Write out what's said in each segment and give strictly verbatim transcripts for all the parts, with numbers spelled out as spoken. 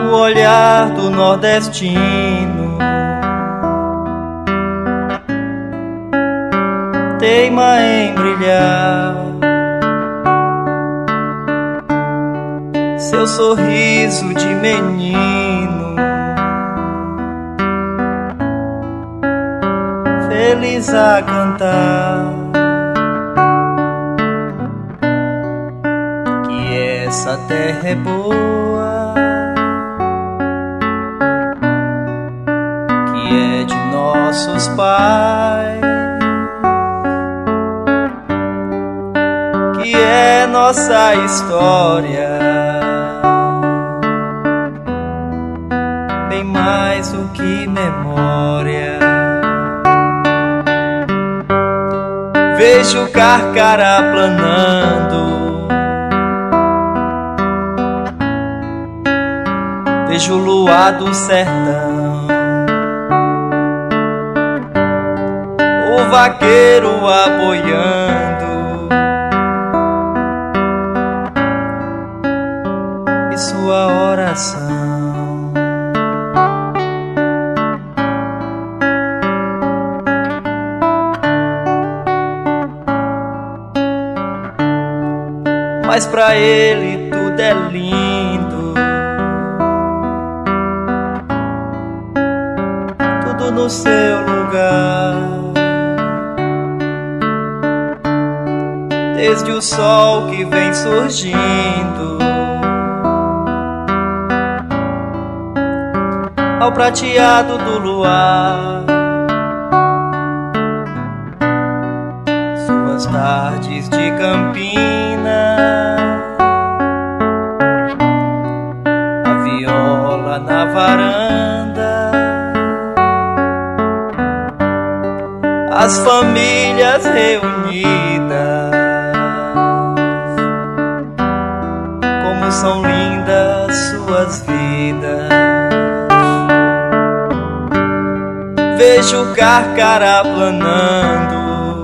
o olhar do nordestino teima em brilhar. Seu sorriso de menino, feliz a cantar, que essa terra é boa, que é de nossos pais, que é nossa história, bem mais do que memória. Vejo o Carcará planando, vejo o luar do sertão, o vaqueiro aboiando e sua oração. Mas pra ele tudo é lindo, tudo no seu lugar. Desde o sol que vem surgindo ao prateado do luar, suas tardes de Campina, a viola na varanda, as famílias reunidas, como são lindas suas vidas. Vejo o Carcará planando,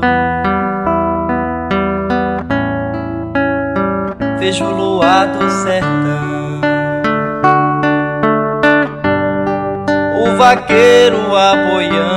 vejo o luar do sertão, o vaqueiro aboiando